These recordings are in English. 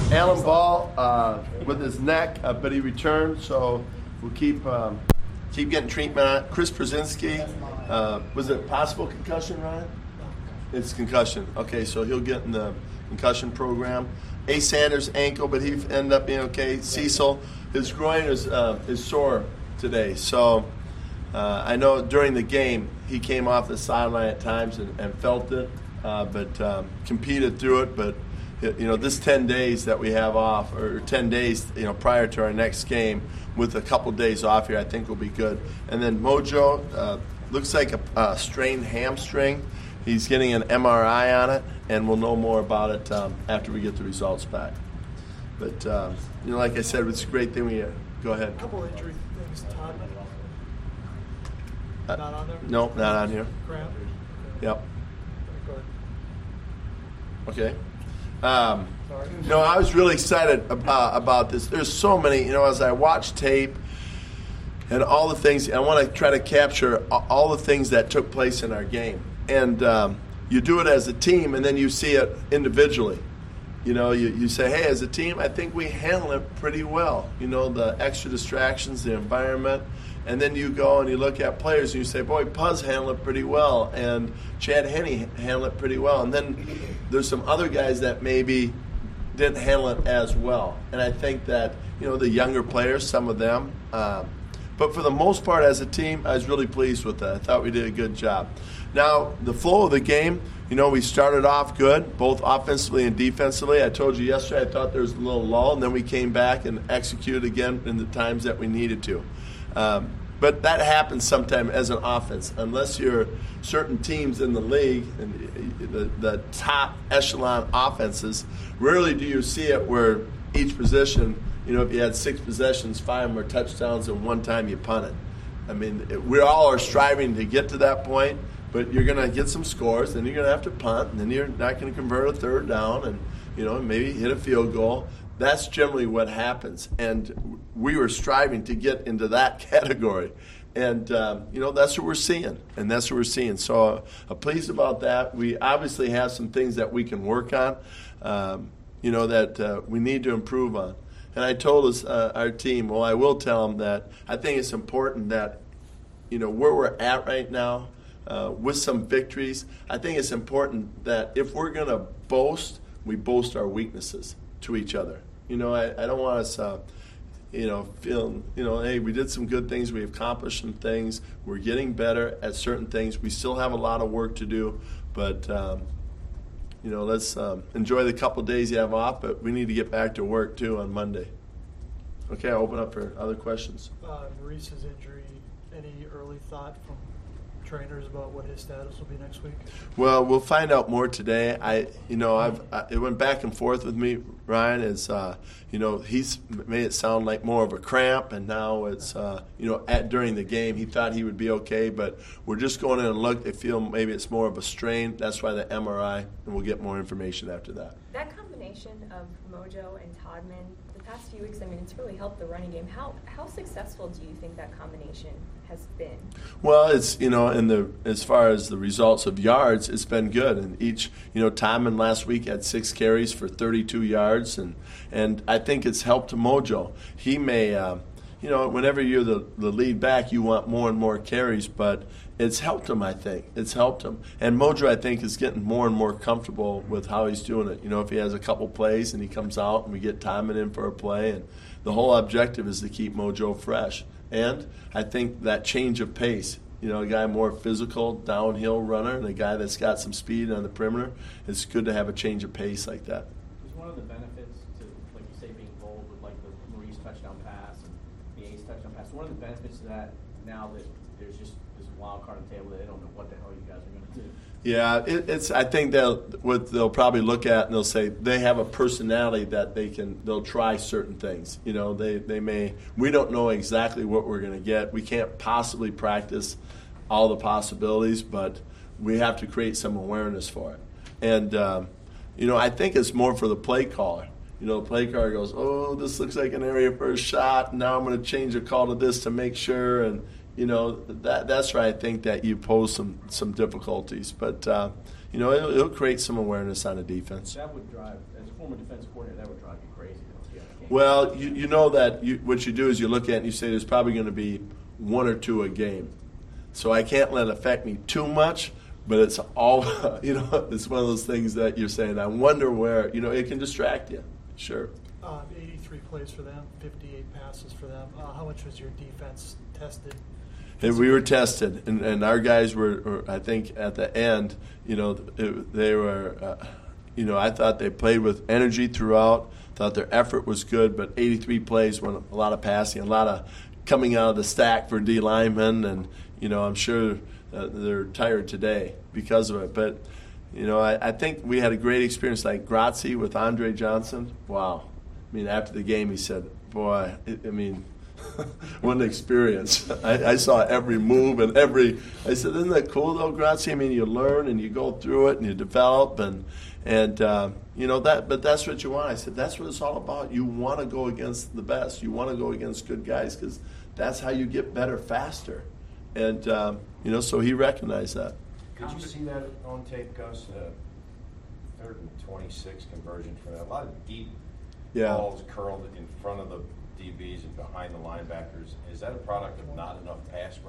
Alan Ball with his neck, but he returned, so we'll keep getting treatment on it. Chris Brzezinski, was it possible concussion, Ryan? It's concussion. Okay, so he'll get in the concussion program. A. Sanders, ankle, but he ended up being okay. Cecil, his groin is sore today, so I know during the game he came off the sideline at times and felt it, but competed through it. But this 10 days that we have off, or 10 days prior to our next game, with a couple days off here, I think will be good. And then Mojo looks like a strained hamstring. He's getting an MRI on it, and we'll know more about it after we get the results back. But like I said, it's a great thing we go ahead. A couple injury things, Todd. Not on there? No, not on here. Cramp? Yep. Okay. Okay. I was really excited about this. There's so many, as I watch tape and all the things, I want to try to capture all the things that took place in our game. And you do it as a team, and then you see it individually. You say, hey, as a team, I think we handle it pretty well. The extra distractions, the environment. And then you go and you look at players and you say, boy, Puz handled it pretty well, and Chad Henne handled it pretty well. And then there's some other guys that maybe didn't handle it as well. And I think that, the younger players, some of them. But for the most part, as a team, I was really pleased with that. I thought we did a good job. Now, the flow of the game, we started off good, both offensively and defensively. I told you yesterday I thought there was a little lull, and then we came back and executed again in the times that we needed to. But that happens sometimes as an offense. Unless you're certain teams in the league, and the top echelon offenses, rarely do you see it where each position, if you had 6 possessions, 5 of them are touchdowns, and one time you punt it. I mean, we all are striving to get to that point, but you're going to get some scores, then you're going to have to punt, and then you're not going to convert a third down and, maybe hit a field goal. That's generally what happens, and we were striving to get into that category. And, that's what we're seeing. So I'm pleased about that. We obviously have some things that we can work on, that we need to improve on. And I told our team, I will tell them that I think it's important that, where we're at right now, with some victories, I think it's important that if we're going to boast, we boast our weaknesses to each other. I don't want us, feeling, hey, we did some good things, we accomplished some things, we're getting better at certain things. We still have a lot of work to do, but, let's enjoy the couple days you have off, but we need to get back to work, too, on Monday. Okay, I'll open up for other questions. Maurice's injury, any early thought from trainers about what his status will be next week? Well, we'll find out more today. It went back and forth with me, Ryan. He's made it sound like more of a cramp, and now it's during the game he thought he would be okay, but we're just going in and look. They feel maybe it's more of a strain. That's why the MRI, and we'll get more information after that. That combination of Mojo and Todman, the past few weeks, it's really helped the running game. How successful do you think that combination has been? Well, it's as far as the results of yards, it's been good. And each Todman last week had 6 carries for 32 yards, and I think it's helped Mojo. He may whenever you're the lead back, you want more and more carries, but it's helped him, I think. It's helped him. And Mojo, I think, is getting more and more comfortable with how he's doing it. If he has a couple plays and he comes out and we get Todman in for a play, and the whole objective is to keep Mojo fresh. And I think that change of pace, a guy more physical, downhill runner, and a guy that's got some speed on the perimeter, it's good to have a change of pace like that. Is one of the benefits to, like you say, being bold with like the Maurice touchdown pass and the Ace touchdown pass, one of the benefits to that now that there's just this wild card on the table that they don't know what the hell you guys are going to do? Yeah, it's. I think they'll probably look at and they'll say they have a personality that they'll try certain things. They may. We don't know exactly what we're going to get. We can't possibly practice all the possibilities, but we have to create some awareness for it. And I think it's more for the play caller. The play caller goes, oh, this looks like an area for a shot. Now I'm going to change the call to this to make sure. And that's where I think that you pose some difficulties. But it'll create some awareness on the defense. That would drive, as a former defensive coordinator, that would drive you crazy. Well, you know that what you do is you look at it and you say there's probably going to be 1 or 2 a game. So I can't let it affect me too much, but it's all, it's one of those things that you're saying, I wonder where, it can distract you. Sure. 83 plays for them, 58 passes for them. How much was your defense tested? And we were tested, and our guys were, I think, at the end, they were, I thought they played with energy throughout. Thought their effort was good, but 83 plays went a lot of passing, a lot of coming out of the stack for D linemen, and I'm sure they're tired today because of it. But I think we had a great experience, like Grazie with Andre Johnson. Wow, after the game he said, "Boy, what an experience!" I saw every move and I said, "Isn't that cool though, Grazie? You learn and you go through it and you develop and." But that's what you want. I said, that's what it's all about. You want to go against the best. You want to go against good guys because that's how you get better faster. And, so he recognized that. Could you see that on tape, Gus? 3rd and 26 conversion for that. A lot of deep balls curled in front of the DBs and behind the linebackers. Is that a product of not enough pass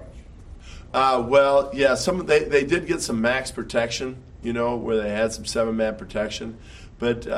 rush? They did get some max protection, where they had some 7-man protection. But,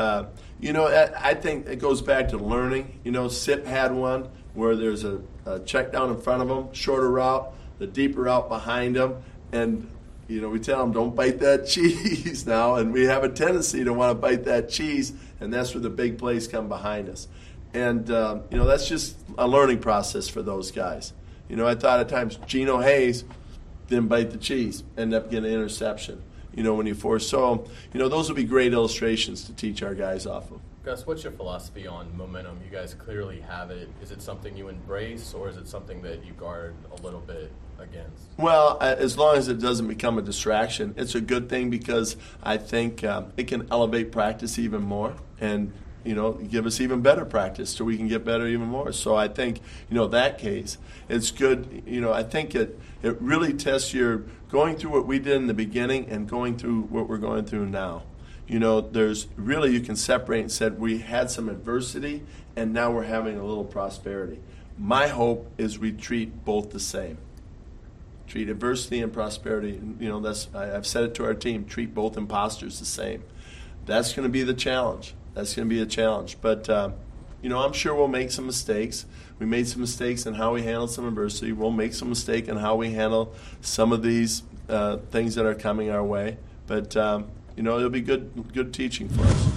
I think it goes back to learning. SIP had one where there's a check down in front of them, shorter route, the deeper route behind them. And, we tell them, don't bite that cheese now. And we have a tendency to want to bite that cheese, and that's where the big plays come behind us. And, that's just a learning process for those guys. I thought at times Geno Hayes didn't bite the cheese, ended up getting an interception, when you force. So, those would be great illustrations to teach our guys off of. Gus, what's your philosophy on momentum? You guys clearly have it. Is it something you embrace, or is it something that you guard a little bit against? Well, as long as it doesn't become a distraction, it's a good thing because I think it can elevate practice even more and, give us even better practice so we can get better even more. So I think, that case, it's good. I think it really tests your going through what we did in the beginning and going through what we're going through now. There's really, you can separate and said we had some adversity and now we're having a little prosperity. My hope is we treat both the same. Treat adversity and prosperity. I've said it to our team, treat both imposters the same. That's going to be the challenge. That's going to be a challenge. But, I'm sure we'll make some mistakes. We made some mistakes in how we handled some adversity. We'll make some mistake in how we handle some of these things that are coming our way. But, it'll be good teaching for us.